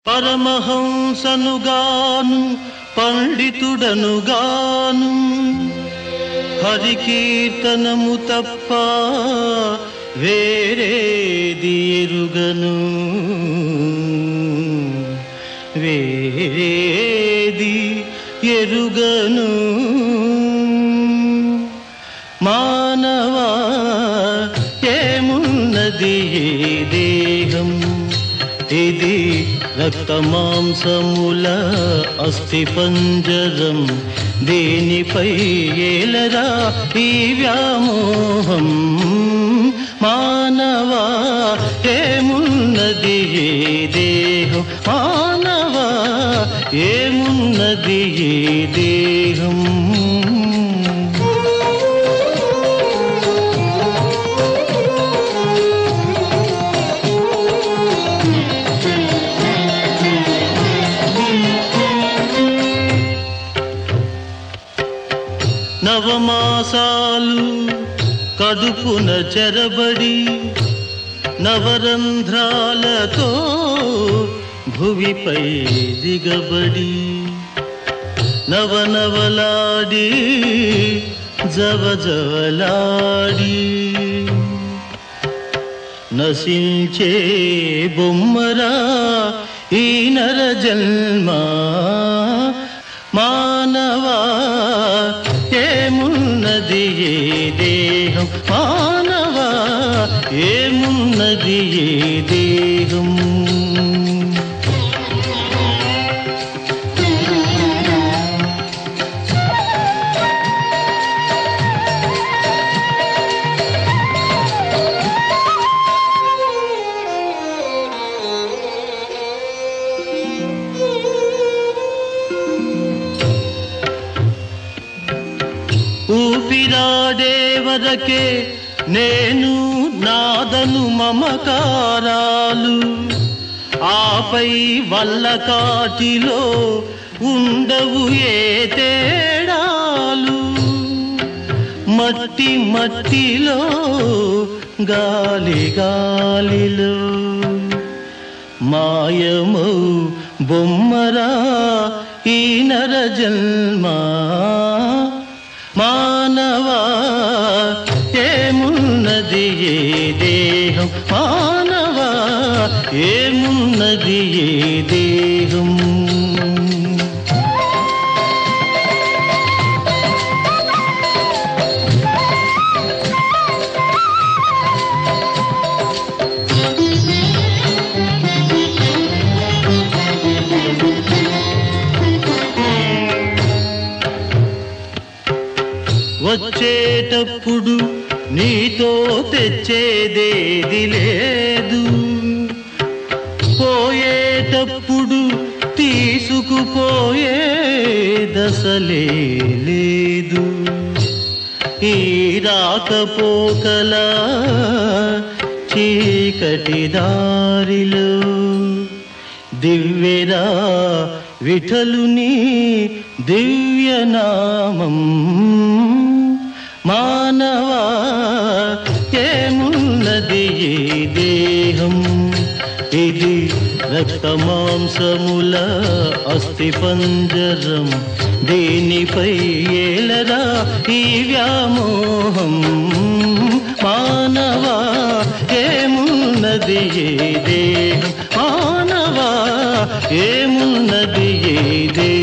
పరమహంసనుగాను పండితుడనుగాను హరికీర్తనము తప్ప వేరేది ఎరుగను వేరేది ఎరుగను మానవా ఏమున్నది ఈ దేహం ఇది రక్తమాంసముల అస్థిపంజరం దేనిపై ఏలరా ఈ వ్యామోహం మానవా ఏమున్నది ఈ దేహం మానవా ఏమున్నది ఈ దేహం నవమాసాలు కడుపున చెరబడి నవరంధ్రాలతో భువిపై దిగబడి నవనవలాడి జవజవలాడి నశించే బొమ్మరా ఈ నర జన్మ మానవా ఏమున్నది ఏ దేహం మానవా ఏమున్నది ఏ దేహం ఊపిరాడే వరకే నేను నాదను మమకారాలు ఆపై వల్ల కాటిలో ఉండవు ఏ తేడాలు మట్టి మట్టిలో గాలి గాలిలో మాయమౌ బొమ్మరా ఈ నర జన్మ మానవా ఏమున్నది ఏ దేహం మానవా ఏమున్నది ఏ దేహం వచ్చేటప్పుడు నీతో తెచ్చేదేది లేదు పోయేటప్పుడు తీసుకుపోయే దశలే లేదు ఈ రాకపోకల చీకటి దారిలో దివ్యరా విఠలుని దివ్యనామం మానవా ఏమున్నది ఈ దేహం ఇది రక్తమాంసముల అస్థిపంజరం దీనిపై ఏలరా ఈ వ్యామోహం మానవా ఏమున్నది ఈ దేహం మానవా ఏమున్నది ఈ దేహం